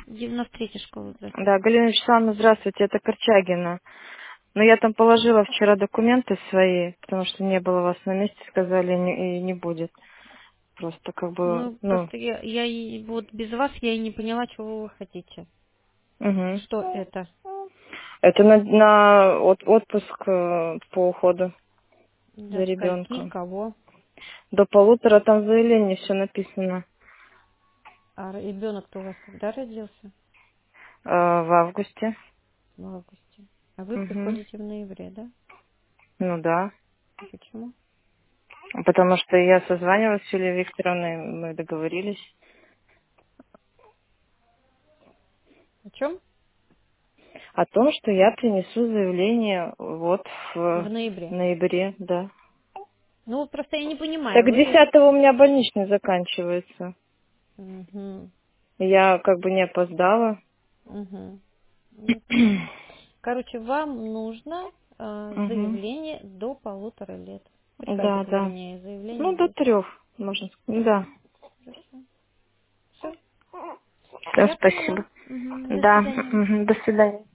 93-я школа, здравствуйте. Да, Галина Вячеславовна, здравствуйте, это Корчагина. Но я там положила вчера документы свои, потому что не было вас на месте, сказали, и не будет. Просто как бы, Ну, ну, просто я и вот без вас я и не поняла, чего вы хотите. угу. Что это? Это на отпуск по уходу за До скольки, ребенком. кого? До 1,5 там в заявлении все написано. А ребенок-то у вас когда родился? В августе. В августе. А вы Угу. приходите в ноябре, да? Ну да. Почему? Потому что я созванивалась с Юлией Викторовной, мы договорились О чем? о том, что я принесу заявление вот В в ноябре. ноябре, да. Ну, вот просто я не Так понимаю, вы... 10-го у меня больничный заканчивается. Угу, Я как бы не опоздала. угу. Ну, понятно. Короче, вам нужно Угу. заявление до 1,5 лет. Да, Приходит, да. вернее, заявление Ну, до будет. 3, можно сказать. Да. Хорошо. Все, Все, я поняла. спасибо. Мгм. До Да. свидания. Мгм. До свидания.